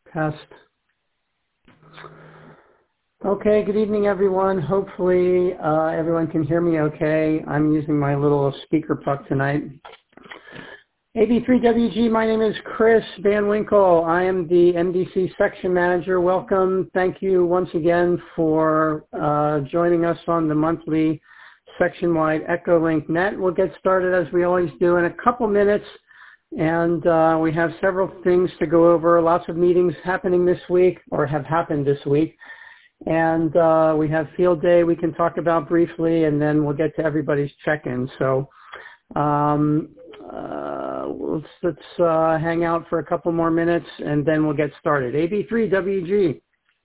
Test. Okay, good evening, everyone. Hopefully, everyone can hear me okay. I'm using my little speaker puck tonight. AB3WG, my name is Chris Van Winkle. I am the MDC section manager. Welcome. Thank you once again for joining us on the monthly section-wide Echolink Net. We'll get started as we always do in a couple minutes. And we have several things to go over, lots of meetings happening this week, or have happened this week. And we have field day we can talk about briefly, and then we'll get to everybody's check-in. So let's hang out for a couple more minutes, and then we'll get started. AB3WG.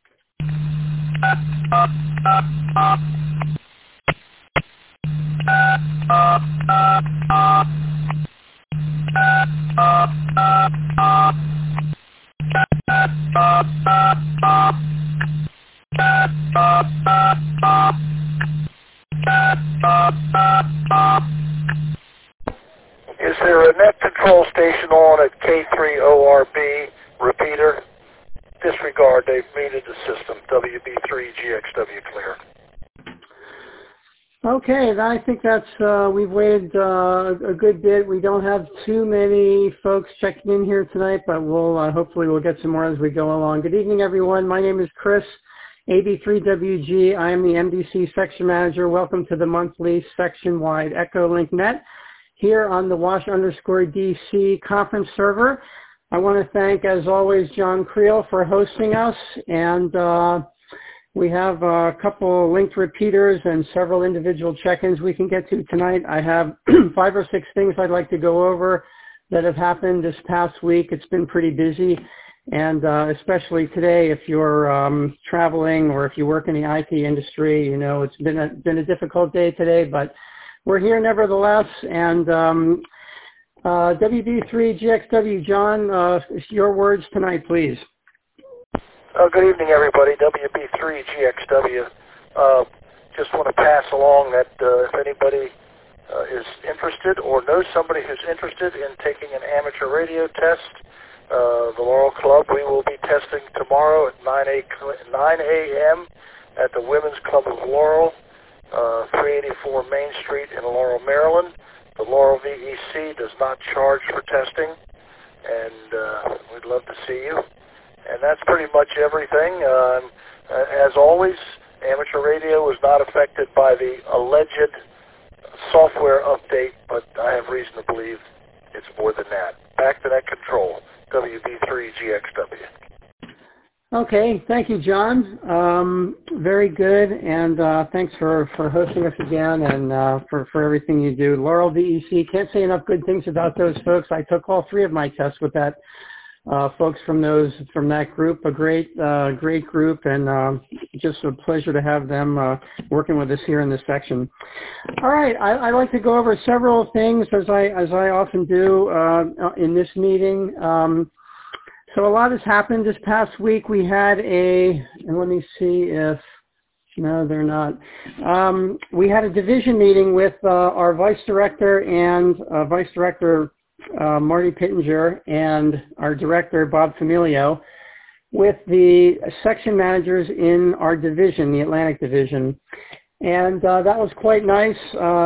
Is there a net control station on at K3ORB repeater? Disregard, they've muted the system. WB3GXW clear. Okay, I think that's, we've waited a good bit. We don't have too many folks checking in here tonight, but we'll hopefully we'll get some more as we go along. Good evening, everyone. My name is Chris, AB3WG. I am the MDC section manager. Welcome to the monthly section-wide Echolink Net here on the Wash_DC conference server. I want to thank, as always, John Creel for hosting us, and we have a couple linked repeaters and several individual check-ins we can get to tonight. I have 5 or 6 things I'd like to go over that have happened this past week. It's been pretty busy, and especially today, if you're traveling or if you work in the IT industry, you know it's been a difficult day today, but we're here nevertheless. And WB3GXW, John, your words tonight, please. Good evening, everybody. WB3GXW. Just want to pass along that if anybody is interested or knows somebody who's interested in taking an amateur radio test, the Laurel Club, we will be testing tomorrow at 9 a.m. at the Women's Club of Laurel, 384 Main Street in Laurel, Maryland. The Laurel VEC does not charge for testing, and we'd love to see you. And that's pretty much everything. As always, amateur radio was not affected by the alleged software update, but I have reason to believe it's more than that. Back to that control, WB3GXW. Okay, thank you, John. Very good, and thanks for hosting us again and for everything you do. Laurel VEC, can't say enough good things about those folks. I took all 3 of my tests with that. Folks from that group, a great group, and just a pleasure to have them working with us here in this section. All right, I like to go over several things as I often do in this meeting. So a lot has happened this past week. We had and let me see if, no, they're not. We had a division meeting with our Vice Director and Vice Director Marty Pittenger and our Director Bob Familio with the section managers in our division, the Atlantic Division. And that was quite nice.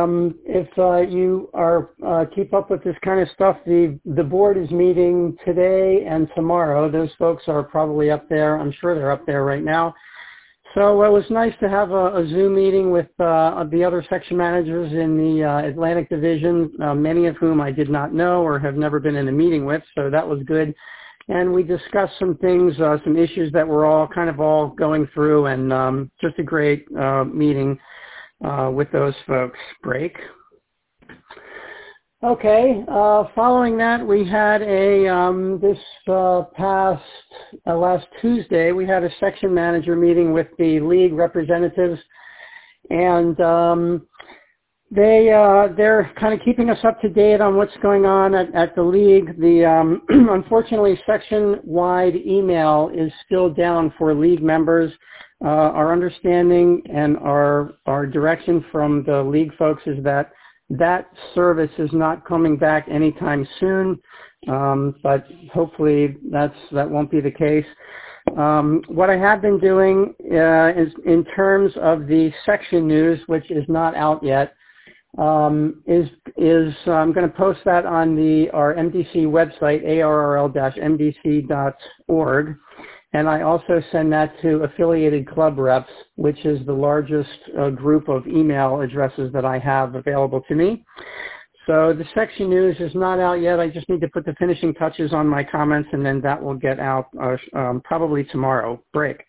If you are keep up with this kind of stuff, the board is meeting today and tomorrow. Those folks are probably up there. I'm sure they're up there right now. So it was nice to have a Zoom meeting with the other section managers in the Atlantic Division, many of whom I did not know or have never been in a meeting with, so that was good. And we discussed some things, some issues that we're all going through, and just a great meeting with those folks. Break. Okay, following that, we had this past last Tuesday, we had a section manager meeting with the league representatives, and they're kind of keeping us up to date on what's going on at the league. The unfortunately, section-wide email is still down for league members. Our understanding and our direction from the league folks is that service is not coming back anytime soon. but hopefully that won't be the case. What I have been doing is in terms of the section news, which is not out yet, is I'm going to post that on our MDC website, arrl-mdc.org, and I also send that to affiliated club reps, which is the largest group of email addresses that I have available to me. So the section news is not out yet. I just need to put the finishing touches on my comments, and then that will get out probably tomorrow. Break.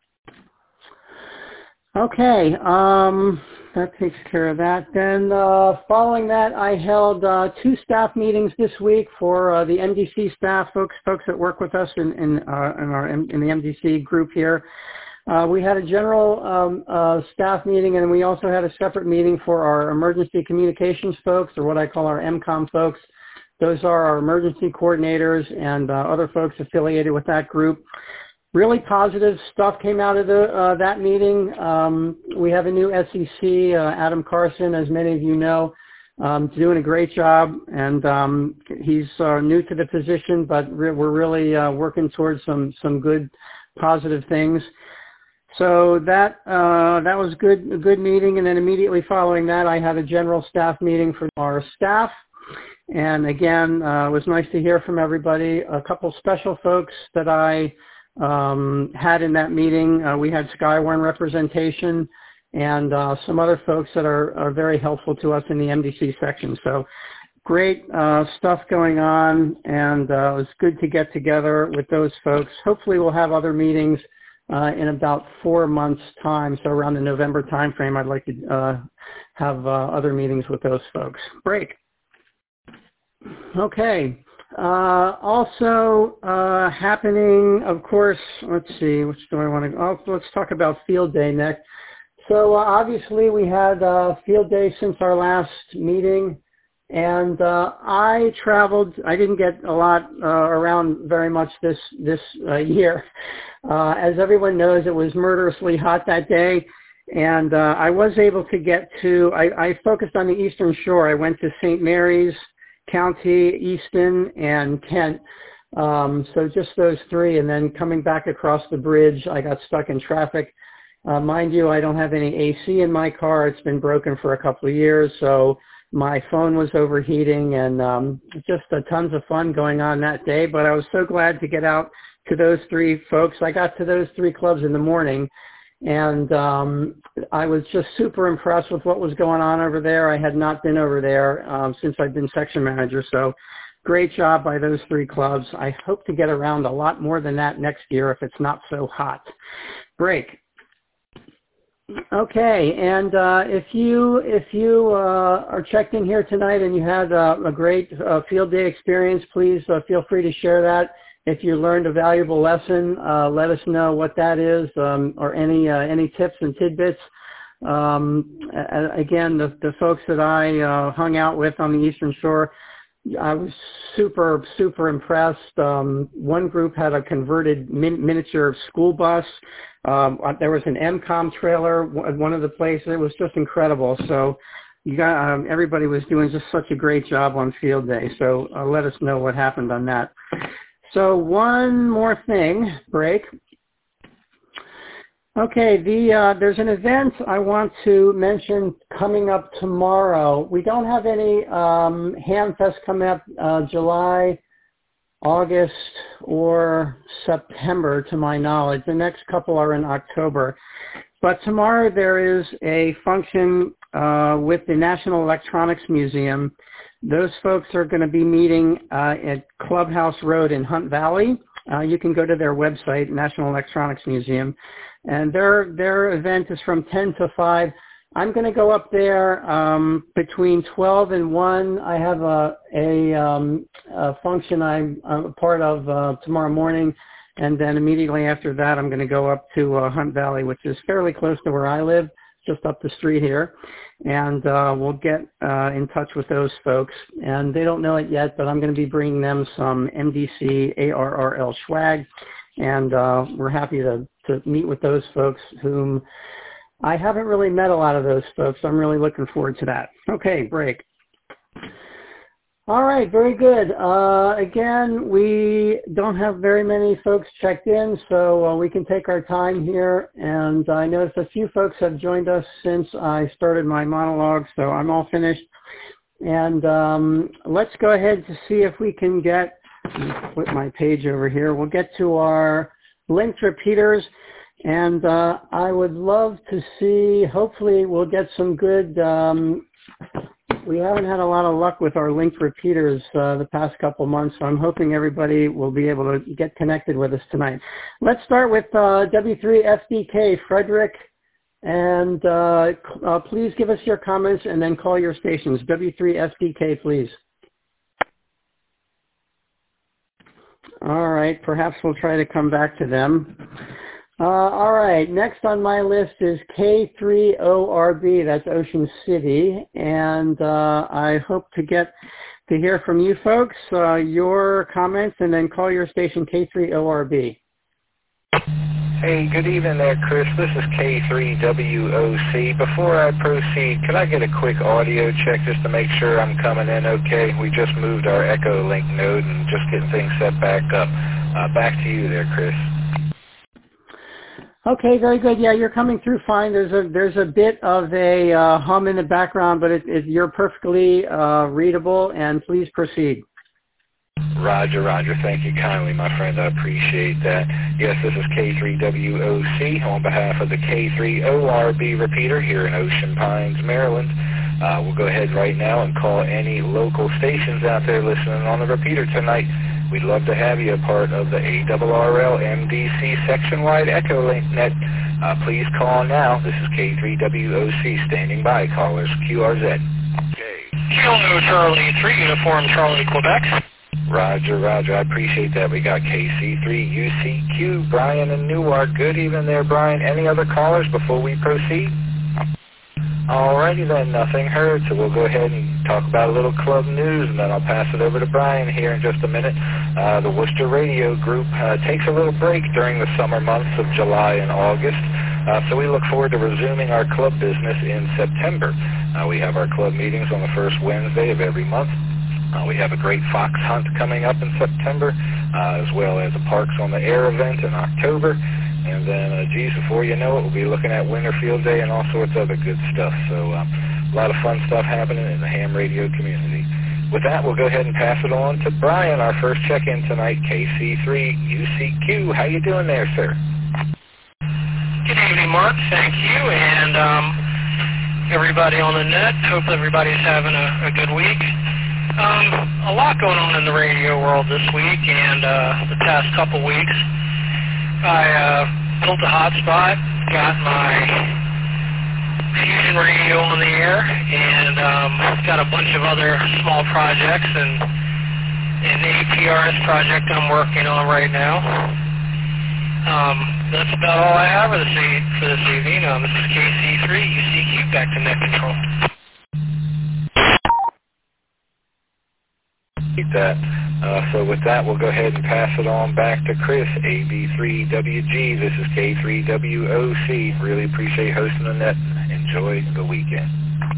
Okay, that takes care of that. Then following that, I held 2 staff meetings this week for the MDC staff, folks that work with us in the MDC group here. We had a general staff meeting, and we also had a separate meeting for our emergency communications folks, or what I call our MCOM folks. Those are our emergency coordinators and other folks affiliated with that group. Really positive stuff came out of that meeting. We have a new SEC, Adam Carson, as many of you know, doing a great job, and he's new to the position, but we're really working towards some good positive things. So that was a good meeting, and then immediately following that, I had a general staff meeting for our staff. And again, it was nice to hear from everybody. A couple special folks that I had in that meeting. We had Skywarn representation and some other folks that are very helpful to us in the MDC section. So great stuff going on, and it was good to get together with those folks. Hopefully we'll have other meetings in about 4 months' time, so around the November timeframe, I'd like to have other meetings with those folks. Break. Okay. Also happening, of course, let's see, which do I want to, let's talk about Field Day next. So obviously we had Field Day since our last meeting, and I traveled. I didn't get a lot around very much this year. As everyone knows, it was murderously hot that day, and I was able to get to, I focused on the Eastern Shore. I went to St. Mary's County, Easton, and Kent. So just those 3, and then coming back across the bridge, I got stuck in traffic. Mind you, I don't have any AC in my car. It's been broken for a couple of years, so my phone was overheating, and just tons of fun going on that day. But I was so glad to get out to those 3 folks. I got to those 3 clubs in the morning, and I was just super impressed with what was going on over there. I had not been over there since I've been section manager, so great job by those 3 clubs. I hope to get around a lot more than that next year if it's not so hot. Break. Okay, and if you are checked in here tonight and you had a great field day experience, please feel free to share that. If you learned a valuable lesson, let us know what that is, or any tips and tidbits. Again, the folks that I hung out with on the Eastern Shore, I was super impressed. One group had a converted miniature school bus. There was an MCOM trailer at one of the places. It was just incredible. So you got everybody was doing just such a great job on field day. So let us know what happened on that. So one more thing, break. Okay, there's an event I want to mention coming up tomorrow. We don't have any Hamfest coming up July, August, or September, to my knowledge. The next couple are in October. But tomorrow there is a function with the National Electronics Museum. Those folks are going to be meeting at Clubhouse Road in Hunt Valley. You can go to their website, National Electronics Museum, and their event is from 10 to 5. I'm going to go up there between 12 and 1. I have a function I'm a part of tomorrow morning, and then immediately after that I'm going to go up to Hunt Valley, which is fairly close to where I live, just up the street here, and we'll get in touch with those folks. And they don't know it yet, but I'm going to be bringing them some MDC ARRL swag, and we're happy to meet with those folks whom I haven't really met a lot of those folks. I'm really looking forward to that. Okay, break. All right, very good. Again, we don't have very many folks checked in, so we can take our time here. And I noticed a few folks have joined us since I started my monologue, so I'm all finished. And let's go ahead to see if we can get, flip my page over here, we'll get to our linked repeaters. And I would love to see, hopefully we'll get some good, we haven't had a lot of luck with our linked repeaters the past couple months, so I'm hoping everybody will be able to get connected with us tonight. Let's start with W3FDK, Frederick, and please give us your comments and then call your stations. W3FDK, please. All right, perhaps we'll try to come back to them. All right, next on my list is K3ORB, that's Ocean City, and I hope to get to hear from you folks, your comments, and then call your station K3ORB. Hey, good evening there, Chris. This is K3WOC. Before I proceed, could I get a quick audio check just to make sure I'm coming in okay? We just moved our Echolink node and just getting things set back up. Back to you there, Chris. Okay, very good. Yeah, you're coming through fine. There's a bit of a hum in the background, but you're perfectly readable, and please proceed. Roger, Roger. Thank you kindly, my friend. I appreciate that. Yes, this is K3WOC on behalf of the K3ORB repeater here in Ocean Pines, Maryland. We'll go ahead right now and call any local stations out there listening on the repeater tonight. We'd love to have you a part of the ARRL MDC section-wide Echolink net. Please call now. This is K3WOC standing by. Callers QRZ. Okay. Kilo Charlie 3, Uniform Charlie, Quebec. Roger, Roger. I appreciate that. We got KC3UCQ, Brian in Newark. Good evening there, Brian. Any other callers before we proceed? Alrighty then, nothing heard, so we'll go ahead and talk about a little club news, and then I'll pass it over to Brian here in just a minute. The Worcester Radio Group takes a little break during the summer months of July and August, so we look forward to resuming our club business in September. We have our club meetings on the first Wednesday of every month. We have a great fox hunt coming up in September, as well as a Parks on the Air event in October. And then, geez, before you know it, we'll be looking at Winter Field Day and all sorts of other good stuff. So a lot of fun stuff happening in the ham radio community. With that, we'll go ahead and pass it on to Brian, our first check-in tonight, KC3UCQ. How you doing there, sir? Good evening, Mark. Thank you. And everybody on the net, hope everybody's having a good week. A lot going on in the radio world this week and the past couple weeks. I built a hotspot, got my Fusion radio on the air, and got a bunch of other small projects and an APRS project I'm working on right now. That's about all I have for this evening. This is KC3UCQ, back to net control. That. So with that, we'll go ahead and pass it on back to Chris, AB3WG. This is K3WOC. Really appreciate hosting the net. Enjoy the weekend.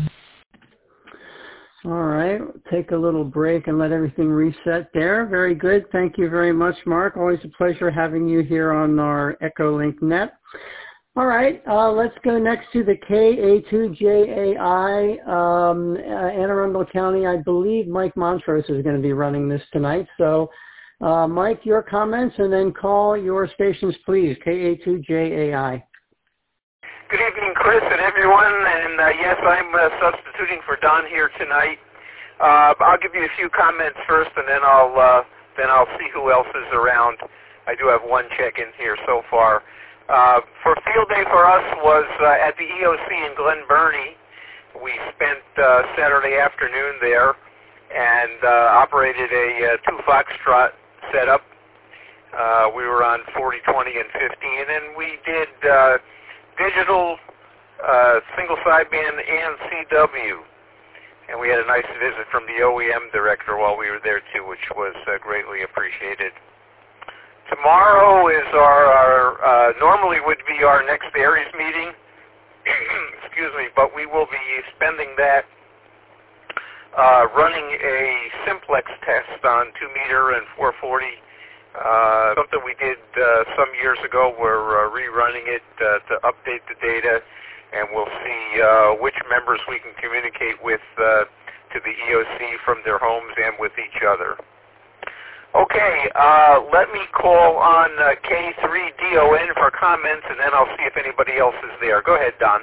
All right, take a little break and let everything reset there. Very good. Thank you very much, Mark. Always a pleasure having you here on our Echolink net. All right, let's go next to the KA2JAI, Anne Arundel County. I believe Mike Montrose is going to be running this tonight. So, Mike, your comments, and then call your stations, please, KA2JAI. Good evening, Chris and everyone. And yes, I'm substituting for Don here tonight. I'll give you a few comments first, and then I'll see who else is around. I do have one check-in here so far. For field day for us was at the EOC in Glen Burnie. We spent Saturday afternoon there and operated a 2 Foxtrot setup. We were on 40, 20, and 15, and we did digital, single sideband, and CW. And we had a nice visit from the OEM director while we were there too, which was greatly appreciated. Tomorrow is our normally would be our next Aries meeting, excuse me, but we will be spending that running a simplex test on 2 meter and 440. Something we did some years ago. We're rerunning it to update the data, and we'll see which members we can communicate with to the EOC from their homes and with each other. Okay, let me call on K3DON for comments, and then I'll see if anybody else is there. Go ahead, Don.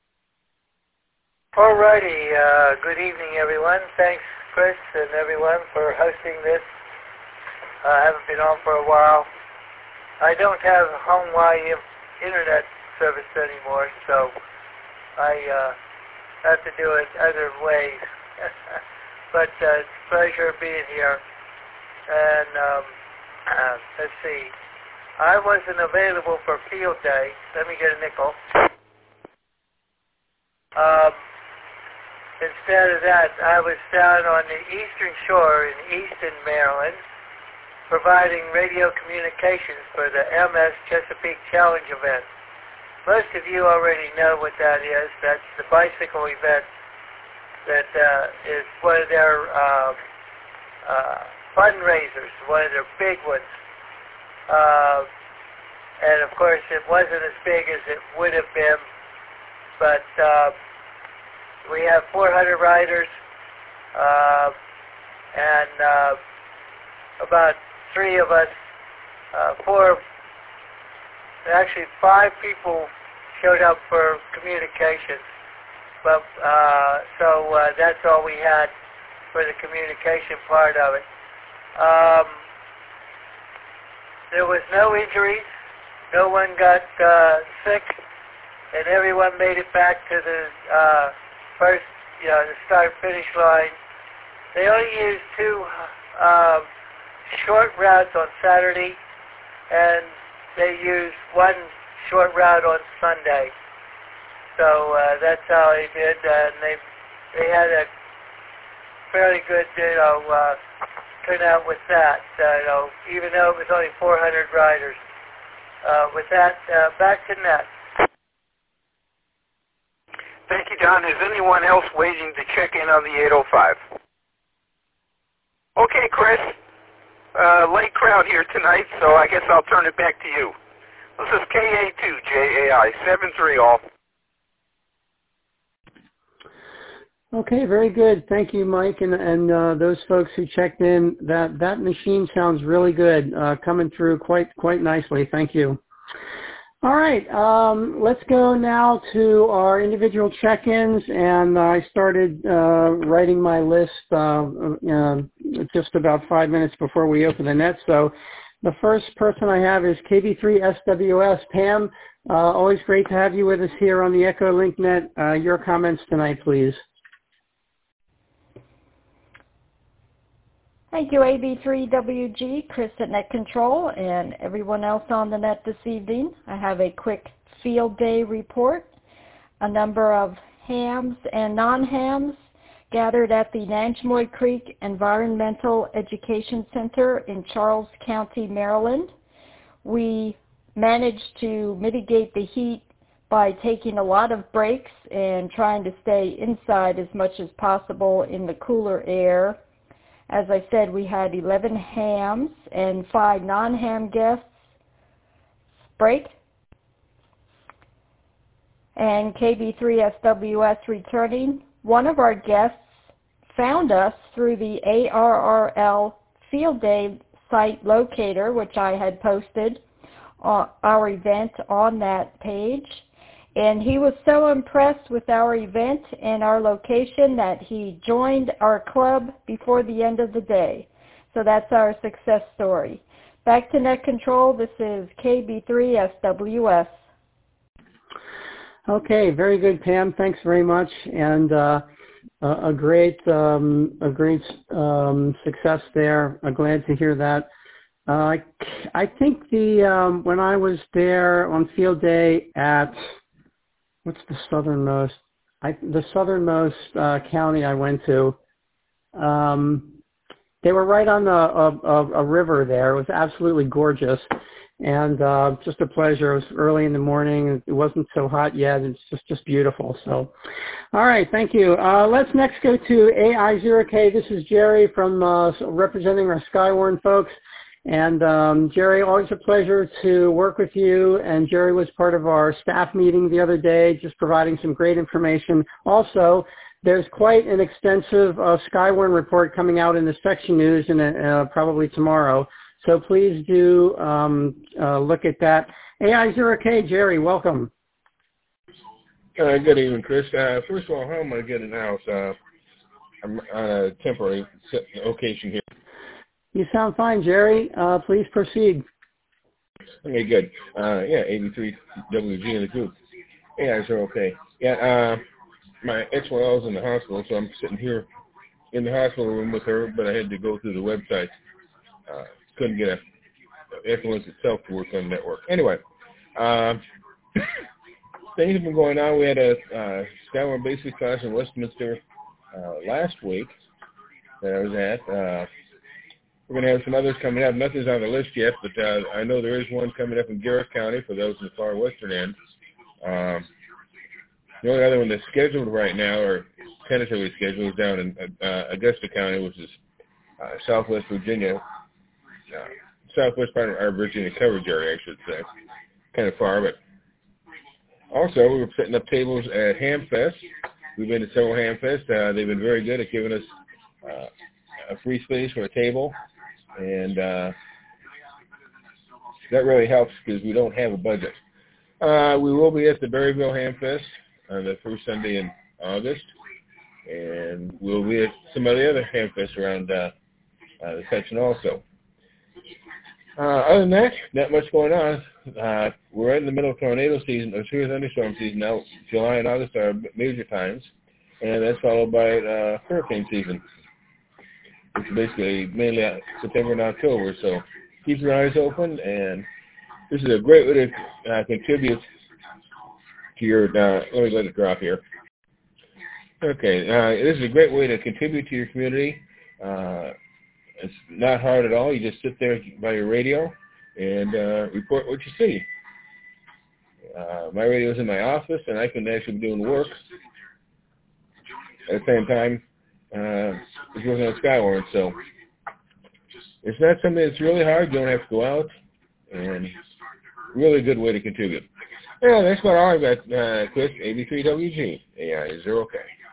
All righty. Good evening, everyone. Thanks, Chris, and everyone for hosting this. I haven't been on for a while. I don't have home Wi internet service anymore, so I have to do it other ways. But it's a pleasure being here. And let's see. I wasn't available for field day. Let me get a nickel. Instead of that, I was down on the eastern shore in eastern Maryland, providing radio communications for the MS Chesapeake Challenge event. Most of you already know what that is. That's the bicycle event that is one of their fundraisers, one of their big ones. And of course, it wasn't as big as it would have been, but we have 400 riders, and about 3 of us, 5 people showed up for communications. But so that's all we had for the communication part of it. There was no injuries. No one got sick, and everyone made it back to the first, the start-finish line. They only used 2 short routes on Saturday, and they used 1 short route on Sunday. So that's how they did, and they had a fairly good, turnout with that. Even though it was only 400 riders. With that, back to Net. Thank you, Don. Is anyone else waiting to check in on the 805? Okay, Chris. Late crowd here tonight, so I guess I'll turn it back to you. This is KA2JAI 73 all. Okay, very good. Thank you, Mike, and those folks who checked in. That machine sounds really good, coming through quite nicely. Thank you. All right, let's go now to our individual check-ins, and I started writing my list just about 5 minutes before we open the net. So the first person I have is KB3SWS. Pam, always great to have you with us here on the Echolink Net. Your comments tonight, please. Thank you, AB3WG, Chris at Net Control, and everyone else on the net this evening. I have a quick field day report. A number of hams and non-hams gathered at the Nanjemoy Creek Environmental Education Center in Charles County, Maryland. We managed to mitigate the heat by taking a lot of breaks and trying to stay inside as much as possible in the cooler air. As I said, we had 11 hams and 5 non-ham guests. Break. And KB3SWS returning. One of our guests found us through the ARRL Field Day site locator, which I had posted our event on that page. And he was so impressed with our event and our location that he joined our club before the end of the day. So that's our success story. Back to Net Control, this is KB3SWS. Okay, very good, Pam. Thanks very much. And a great success there. I'm glad to hear that. I think when I was there on field day at what's the southernmost? The southernmost county I went to. They were right on a river there. It was absolutely gorgeous, and just a pleasure. It was early in the morning. It wasn't so hot yet. It's just beautiful. So, all right, thank you. Let's next go to AI0K. This is Jerry from representing our Skywarn folks. And Jerry, always a pleasure to work with you. And Jerry was part of our staff meeting the other day, just providing some great information. Also, there's quite an extensive Skywarn report coming out in the section news probably tomorrow. So please do look at that. AI0K, Jerry, welcome. Good evening, Chris. First of all, how am I getting out? I'm on a temporary location here. You sound fine, Jerry. Please proceed. Okay, good. 83WG in the group. AI0K. Yeah, my ex-wife is in the hospital, so I'm sitting here in the hospital room with her, but I had to go through the website. Couldn't get Influence itself to work on the network. Anyway, things have been going on. We had a Skywarn Basic class in Westminster last week that I was at. We're going to have some others coming up. Nothing's on the list yet, but I know there is one coming up in Garrett County for those in the far western end. The only other one that's scheduled right now, or tentatively scheduled, is down in Augusta County, which is Southwest Virginia. Southwest part of our Virginia coverage area, I should say. Kind of far, but also we were setting up tables at HamFest. We've been to several HamFests. They've been very good at giving us a free space for a table, and that really helps because we don't have a budget. We will be at the Berryville HamFest on the first Sunday in August, and we'll be at some of the other HamFests around the section also. Other than that, not much going on. We're right in the middle of tornado season, or severe thunderstorm season now. July and August are major times, and that's followed by hurricane season, which is basically mainly September and October. So keep your eyes open, and this is a great way to contribute to your, let me let it drop here. Okay, this is a great way to contribute to your community. It's not hard at all. You just sit there by your radio and report what you see. My radio is in my office, and I can actually be doing work at the same time as working on Skywarn. So it's not something that's really hard. You don't have to go out, and really good way to contribute. Yeah, that's about all I've got, Chris. 83WG, AI0K.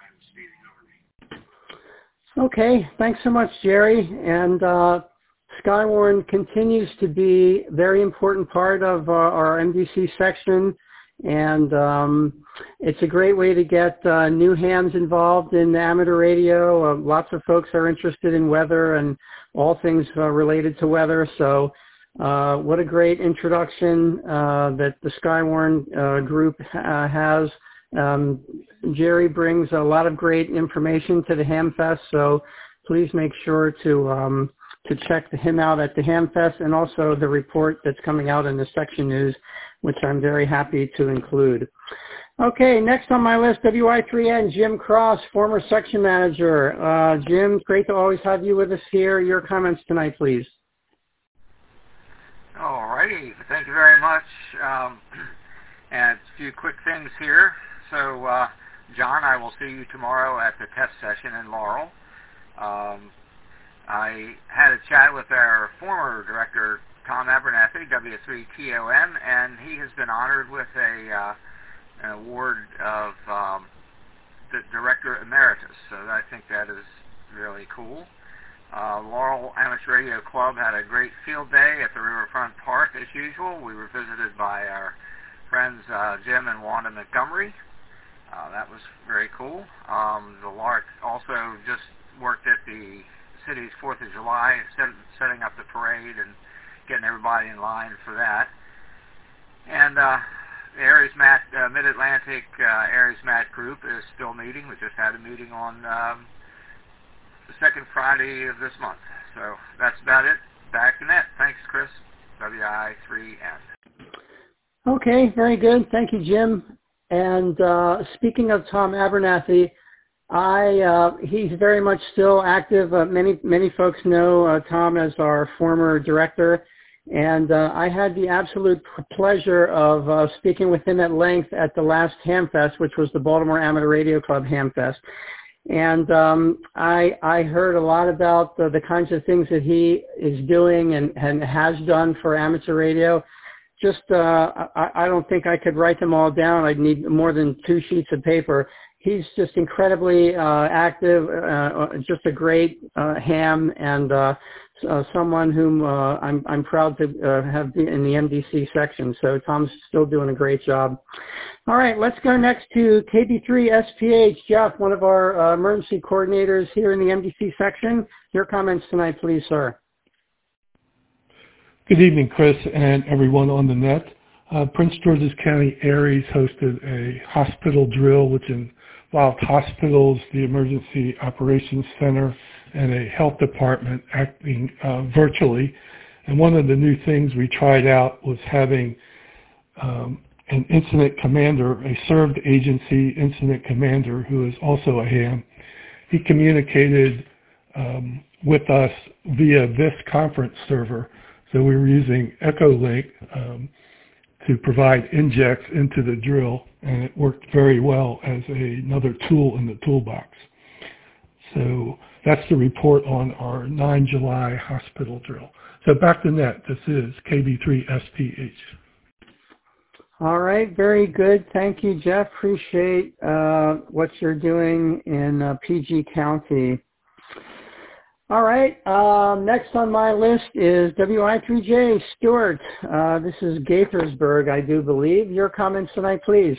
Okay, thanks so much, Jerry. And Skywarn continues to be a very important part of our MDC section, and it's a great way to get new hands involved in amateur radio. Lots of folks are interested in weather and all things related to weather, so what a great introduction that the Skywarn group has. Jerry brings a lot of great information to the HamFest, so please make sure to check him out at the HamFest, and also the report that's coming out in the section news, which I'm very happy to include. Okay, next on my list, WI3N, Jim Cross, former section manager. Jim, great to always have you with us here. Your comments tonight, please. All righty, thank you very much. And a few quick things here. So, John, I will see you tomorrow at the test session in Laurel. I had a chat with our former director, Tom Abernathy, W3TON, and he has been honored with an award of the Director Emeritus. So I think that is really cool. Laurel Amateur Radio Club had a great field day at the Riverfront Park as usual. We were visited by our friends Jim and Wanda Montgomery. That was very cool. The LARC also just worked at the city's 4th of July, setting up the parade and getting everybody in line for that. And the Aries Mat, Mid-Atlantic Aries Mat group is still meeting. We just had a meeting on the second Friday of this month. So that's about it. Back to net. Thanks, Chris. WI3N. Okay, very good. Thank you, Jim. And speaking of Tom Abernathy, he's very much still active. Many folks know Tom as our former director, And I had the absolute pleasure of speaking with him at length at the last Hamfest, which was the Baltimore Amateur Radio Club Hamfest. And I heard a lot about the kinds of things that he is doing and has done for amateur radio. Just I don't think I could write them all down. I'd need more than 2 sheets of paper. He's just incredibly active, just a great ham, and someone whom I'm proud to have in the MDC section. So Tom's still doing a great job. All right, let's go next to KB3SPH. Jeff, one of our emergency coordinators here in the MDC section. Your comments tonight, please, sir. Good evening, Chris, and everyone on the net. Prince George's County Aries hosted a hospital drill, which involved hospitals, the Emergency Operations Center, and a health department acting virtually. And one of the new things we tried out was having an incident commander, a served agency incident commander who is also a ham. He communicated with us via this conference server. So we were using Echolink to provide injects into the drill, and it worked very well as another tool in the toolbox. So that's the report on our 9 July hospital drill. So back to net, this is KB3SPH. All right, very good. Thank you, Jeff. Appreciate what you're doing in PG County. All right, next on my list is WI3J, Stewart. This is Gaithersburg, I do believe. Your comments tonight, please.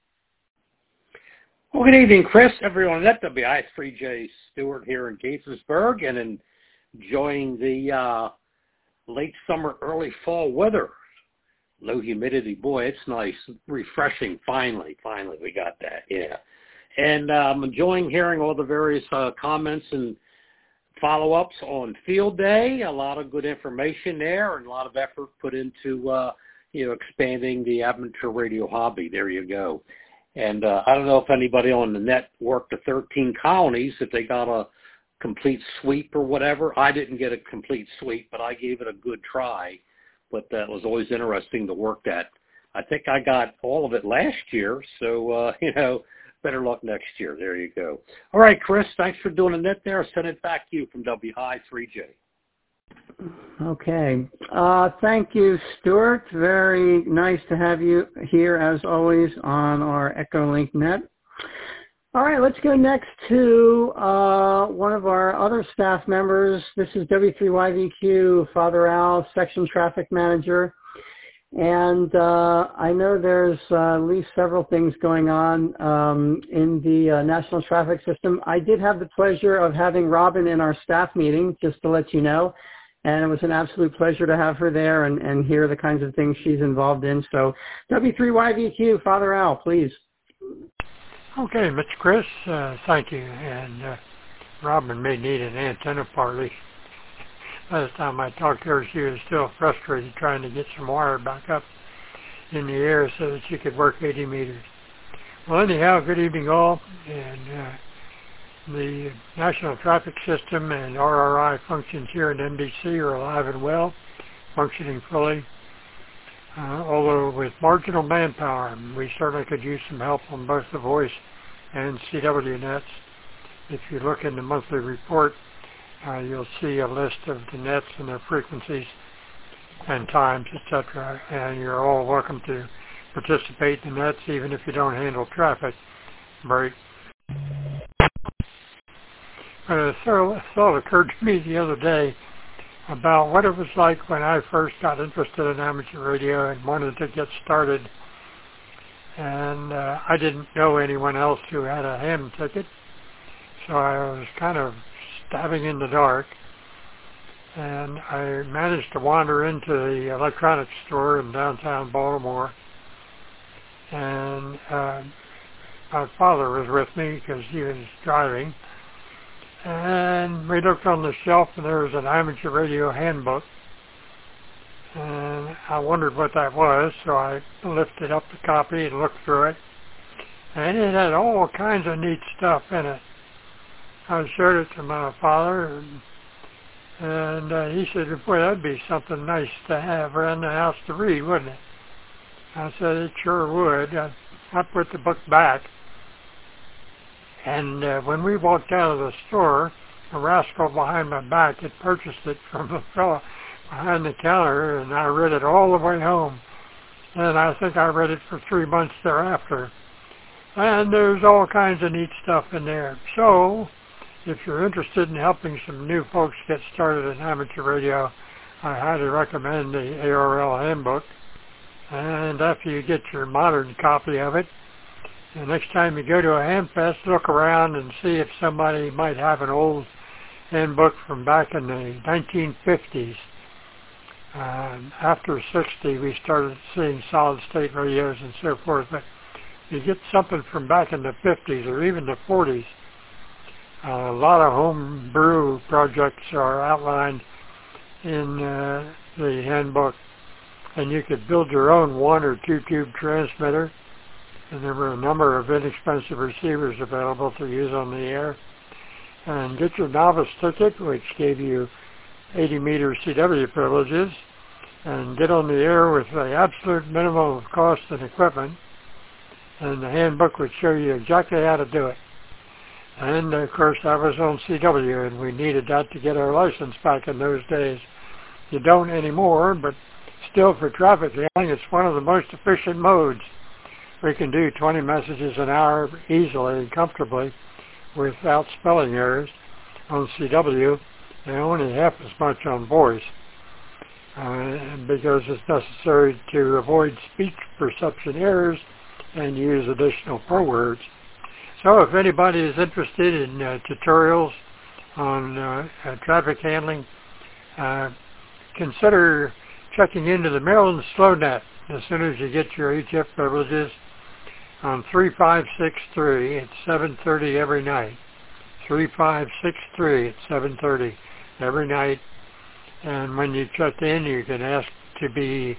Well, good evening, Chris. Everyone at WI3J, Stewart here in Gaithersburg, and enjoying the late summer, early fall weather. Low humidity, boy, it's nice, refreshing. Finally, we got that, yeah. And I'm enjoying hearing all the various comments and follow-ups on Field Day. A lot of good information there and a lot of effort put into, expanding the amateur radio hobby. There you go. And I don't know if anybody on the net worked the 13 colonies, if they got a complete sweep or whatever. I didn't get a complete sweep, but I gave it a good try. But that was always interesting to work that. I think I got all of it last year, so, better luck next year. There you go. All right, Chris, thanks for doing the net there. I'll send it back to you from WI3J. Okay. Thank you, Stuart. Very nice to have you here, as always, on our Echolink net. All right, let's go next to one of our other staff members. This is W3YVQ, Father Al, Section Traffic Manager. And I know there's at least several things going on in the National Traffic System. I did have the pleasure of having Robin in our staff meeting, just to let you know. And it was an absolute pleasure to have her there and hear the kinds of things she's involved in. So W3YVQ, Father Al, please. Okay, Mr. Chris, thank you. And Robin may need an antenna partly. Last time I talked to her, she was still frustrated trying to get some wire back up in the air so that she could work 80 meters. Well, anyhow, good evening all. And the National Traffic System and RRI functions here in MDC are alive and well, functioning fully. Although with marginal manpower, we certainly could use some help on both the voice and CW nets. If you look in the monthly report, you'll see a list of the nets and their frequencies and times, etc. And you're all welcome to participate in the nets, even if you don't handle traffic. Break. A thought occurred to me the other day about what it was like when I first got interested in amateur radio and wanted to get started. And I didn't know anyone else who had a ham ticket, so I was kind of stabbing in the dark. And I managed to wander into the electronics store in downtown Baltimore. And my father was with me because he was driving. And we looked on the shelf and there was an amateur radio handbook. And I wondered what that was, so I lifted up the copy and looked through it. And it had all kinds of neat stuff in it. I showed it to my father, And he said, boy, that'd be something nice to have around the house to read, wouldn't it? I said, it sure would. I put the book back. And when we walked out of the store, a rascal behind my back had purchased it from a fellow behind the counter, and I read it all the way home. And I think I read it for 3 months thereafter. And there's all kinds of neat stuff in there. So, if you're interested in helping some new folks get started in amateur radio, I highly recommend the ARRL Handbook. And after you get your modern copy of it, the next time you go to a Hamfest, look around and see if somebody might have an old handbook from back in the 1950s. After 60, we started seeing solid-state radios and so forth, but you get something from back in the 50s or even the 40s. A lot of home brew projects are outlined in the handbook, and you could build your own 1 or 2 tube transmitter, and there were a number of inexpensive receivers available to use on the air. And get your novice ticket, which gave you 80 meter CW privileges, and get on the air with the absolute minimum of cost and equipment, and the handbook would show you exactly how to do it. And of course I was on CW, and we needed that to get our license back in those days. You don't anymore, but still for traffic handling it's one of the most efficient modes. We can do 20 messages an hour easily and comfortably without spelling errors on CW, and only half as much on voice, because it's necessary to avoid speech perception errors and use additional pro words. So if anybody is interested in tutorials on traffic handling, consider checking into the Maryland SlowNet as soon as you get your HF privileges on 3563 at 7:30 every night. 3563 at 7:30 every night. And when you check in, you can ask to be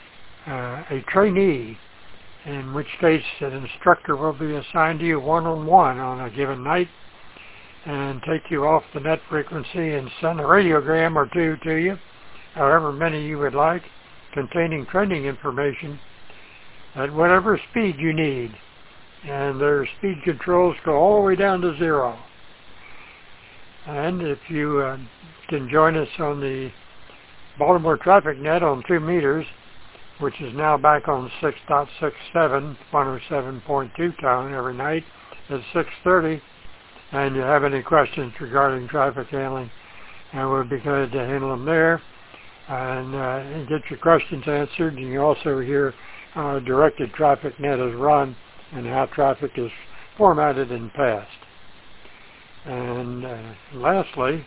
a trainee, in which case an instructor will be assigned to you one-on-one on a given night and take you off the net frequency and send a radiogram or two to you, however many you would like, containing training information at whatever speed you need. And their speed controls go all the way down to 0. And if you can join us on the Baltimore Traffic Net on 2 meters, which is now back on 6.67, 107.2 tone every night at 6:30, and you have any questions regarding traffic handling, and we'll be glad to handle them there and get your questions answered. And you also hear how a directed traffic net is run and how traffic is formatted and passed. And lastly,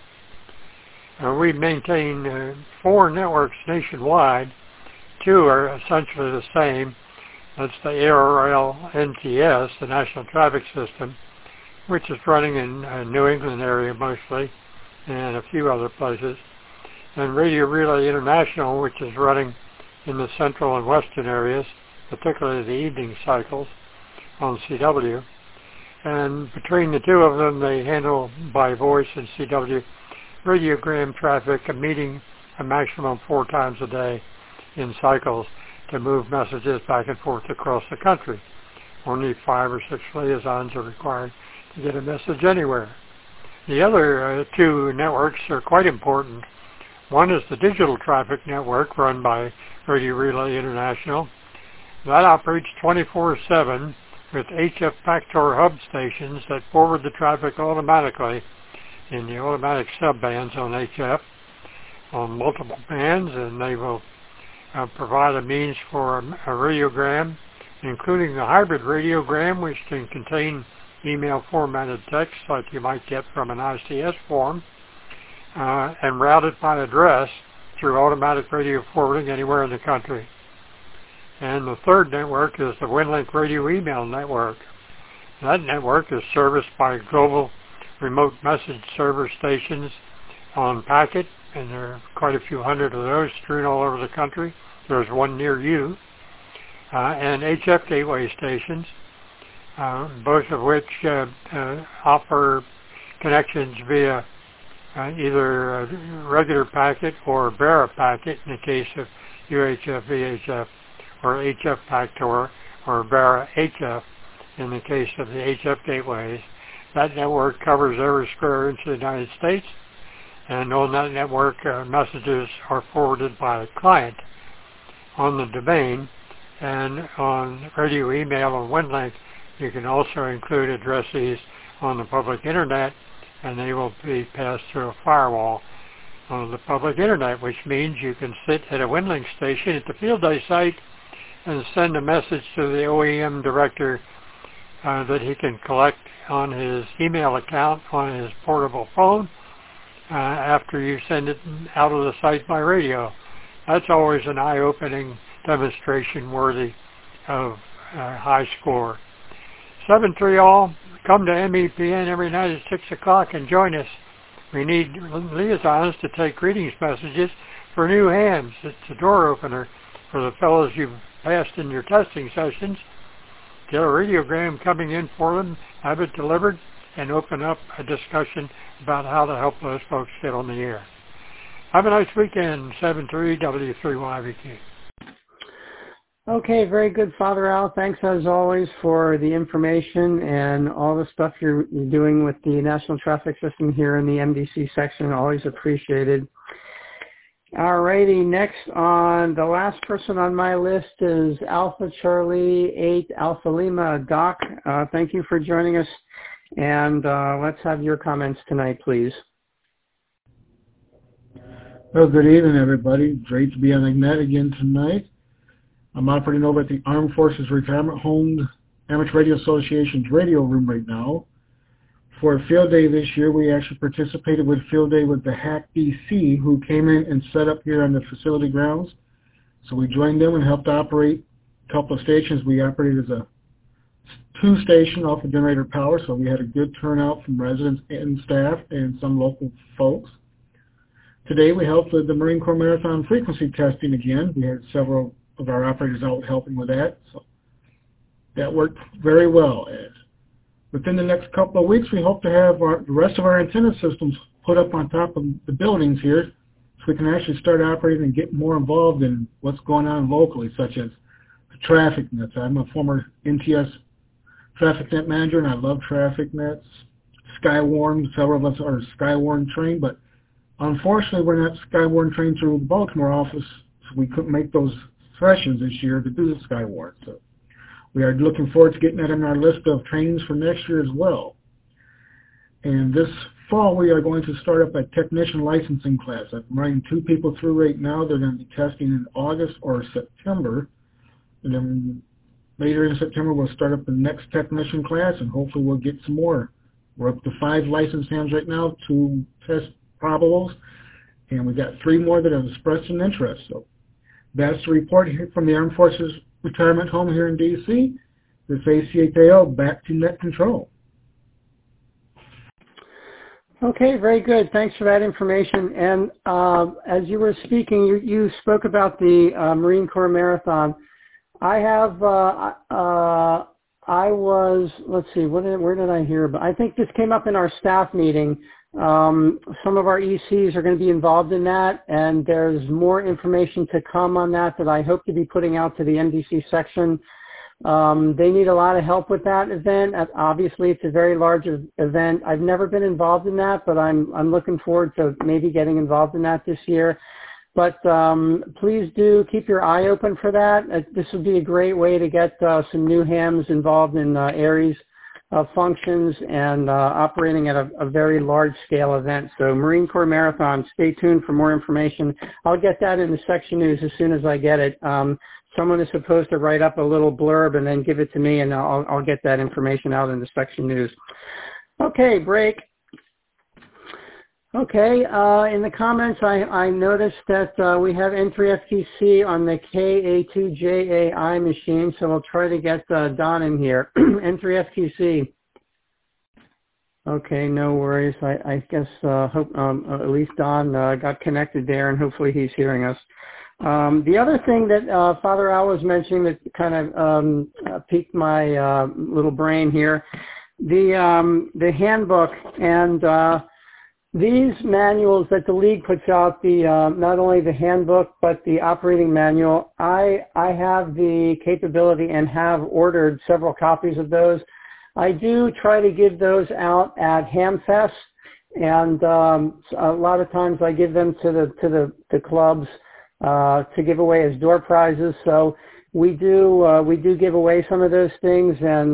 we maintain 4 networks nationwide. 2 are essentially the same. That's the ARRL NTS, the National Traffic System, which is running in New England area mostly, and a few other places. And Radio Relay International, which is running in the central and western areas, particularly the evening cycles on CW. And between the 2 of them, they handle by voice and CW radiogram traffic, meeting a maximum 4 times a day in cycles to move messages back and forth across the country. Only 5 or 6 liaisons are required to get a message anywhere. The other 2 networks are quite important. One is the Digital Traffic Network run by Radio Relay International. That operates 24/7 with HF Factor hub stations that forward the traffic automatically in the automatic subbands on HF on multiple bands, and they will provide a means for a radiogram, including the hybrid radiogram, which can contain email formatted text like you might get from an ICS form, and routed by address through automatic radio forwarding anywhere in the country. And the third network is the WinLink Radio Email Network. That network is serviced by global remote message server stations on packet, and there are quite a few hundred of those strewn all over the country. There's one near you. And HF gateway stations, both of which offer connections via either a regular packet or BARA packet in the case of UHF, VHF, or HF Pactor, or BARA HF in the case of the HF gateways. That network covers every square inch of the United States, and on that network, messages are forwarded by a client on the domain, and on radio, email, and WinLink, you can also include addressees on the public internet, and they will be passed through a firewall on the public internet, which means you can sit at a WinLink station at the field day site and send a message to the OEM director that he can collect on his email account on his portable phone after you send it out of the site by radio. That's always an eye-opening demonstration worthy of a high score. 7-3 all, come to MEPN every night at 6 o'clock and join us. We need liaisons to take greetings messages for new hands. It's a door opener for the fellows you've passed in your testing sessions. Get a radiogram coming in for them, have it delivered, and open up a discussion about how to help those folks get on the air. Have a nice weekend, 7-3 W3YVQ. Okay, very good, Father Al. Thanks as always for the information and all the stuff you're doing with the National Traffic System here in the MDC section. Always appreciated. All righty, next on the last person on my list is Alpha Charlie 8 Alpha Lima. Doc, thank you for joining us, and let's have your comments tonight, please. Well, good evening, everybody. Great to be on the net again tonight. I'm operating over at the Armed Forces Retirement Home Amateur Radio Association's radio room right now. For a field day this year, we actually participated with field day with the HAC DC, who came in and set up here on the facility grounds. So we joined them and helped operate a couple of stations. We operated as a 2-station off of generator power, so we had a good turnout from residents and staff and some local folks. Today we helped with the Marine Corps Marathon frequency testing again. We had several of our operators out helping with that, so that worked very well. And within the next couple of weeks, we hope to have the rest of our antenna systems put up on top of the buildings here so we can actually start operating and get more involved in what's going on locally, such as the traffic nets. I'm a former NTS traffic net manager, and I love traffic nets. Skywarn, several of us are Skywarn trained, but unfortunately we're not Skywarn trained through the Baltimore office, so we couldn't make those sessions this year to do the Skywarn. So we are looking forward to getting that on our list of trainings for next year as well. And this fall, we are going to start up a technician licensing class. I'm running 2 people through right now. They're going to be testing in August or September. And then later in September, we'll start up the next technician class, and hopefully we'll get some more. We're up to 5 licensed hands right now to test probables, and we've got 3 more that have expressed an interest. So that's the report here from the Armed Forces Retirement Home here in D.C. This ACHAL back to net control. Okay, very good. Thanks for that information. And as you were speaking, you spoke about the Marine Corps Marathon. I have, I was, let's see, where did I hear about? I think this came up in our staff meeting. Some of our ECs are going to be involved in that, and there's more information to come on that I hope to be putting out to the MDC section. They need a lot of help with that event. Obviously, it's a very large event. I've never been involved in that, but I'm looking forward to maybe getting involved in that this year. But please do keep your eye open for that. This would be a great way to get some new hams involved in areas of functions and operating at a very large-scale event. So Marine Corps Marathon, stay tuned for more information. I'll get that in the section news as soon as I get it. Someone is supposed to write up a little blurb and then give it to me, and I'll get that information out in the section news. Okay, break. Okay, in the comments, I noticed that we have N3FQC on the KA2JAI machine, so we'll try to get Don in here. N3FQC. Okay, no worries. I guess hope at least Don got connected there, and hopefully he's hearing us. The other thing that Father Al was mentioning that kind of piqued my little brain here, the handbook, and These manuals that the League puts out, the not only the handbook but the operating manual, I have the capability and have ordered several copies of those. I do try to give those out at HamFest, and a lot of times I give them to the clubs to give away as door prizes. So we do give away some of those things, and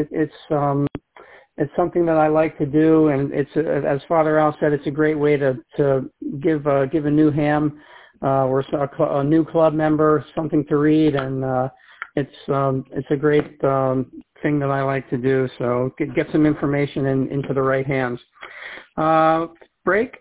it's something that I like to do, and it's as Father Al said, it's a great way to give a new ham or a new club member something to read, and it's a great thing that I like to do. So get some information into the right hands. Break.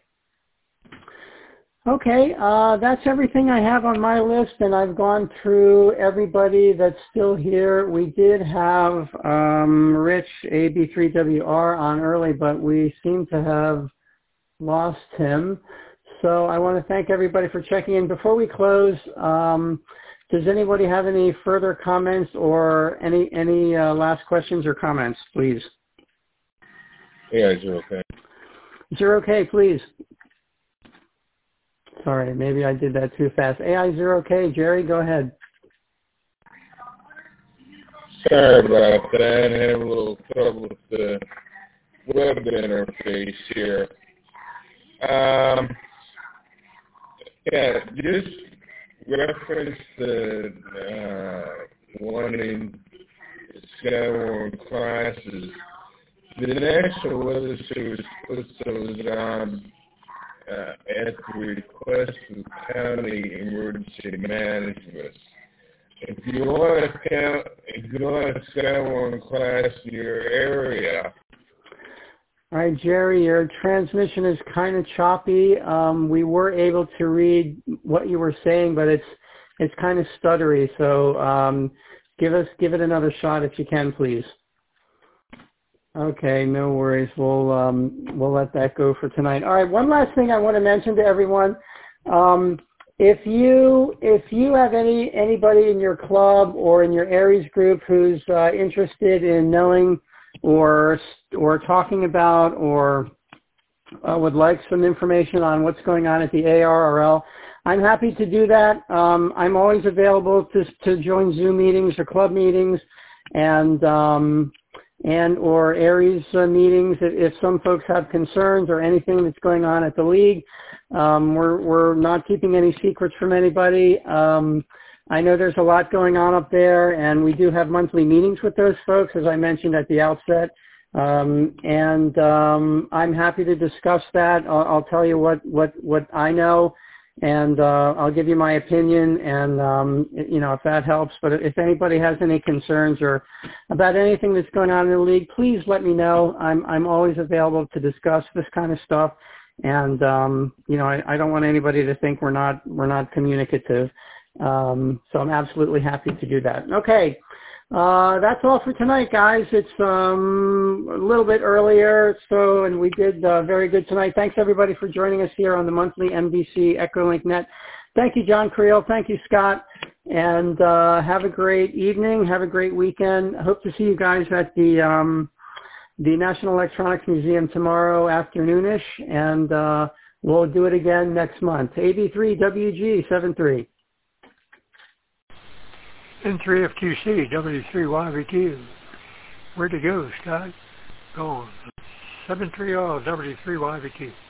Okay, that's everything I have on my list, and I've gone through everybody that's still here. We did have Rich, AB3WR, on early, but we seem to have lost him. So I want to thank everybody for checking in. Before we close, does anybody have any further comments or any last questions or comments, please? Yeah, you're okay. You're okay, please. Sorry, maybe I did that too fast. AI0K, Jerry, go ahead. Sorry about that. I have a little trouble with the web interface here. Yeah, just reference the wanting Skyward classes. The National Weather Service puts those on at the request of county emergency management. If you want a Skyward class in your area. All right, Jerry, your transmission is kind of choppy. We were able to read what you were saying, but it's kind of stuttery. So give it another shot if you can, please. Okay, no worries. We'll let that go for tonight. All right, one last thing I want to mention to everyone. If you have anybody in your club or in your Aries group who's interested in knowing or talking about or would like some information on what's going on at the ARRL, I'm happy to do that. I'm always available to join Zoom meetings or club meetings and or Aries meetings if some folks have concerns or anything that's going on at the League. We're not keeping any secrets from anybody. I know there's a lot going on up there, and we do have monthly meetings with those folks, as I mentioned at the outset. I'm happy to discuss that. I'll tell you what I know, and I'll give you my opinion, and if that helps. But if anybody has any concerns or about anything that's going on in the League, please let me know. I'm always available to discuss this kind of stuff, and I don't want anybody to think we're not communicative. So I'm absolutely happy to do that. Okay. That's all for tonight, guys. It's a little bit earlier, and we did very good tonight. Thanks, everybody, for joining us here on the monthly MDC Echolink Net. Thank you, John Creel. Thank you, Scott. And have a great evening. Have a great weekend. I hope to see you guys at the National Electronics Museum tomorrow afternoonish, and we'll do it again next month. AB3WG73. N3FQC, W3YVQ. Where'd it go, Scott? Go on. 730 W3YVQ.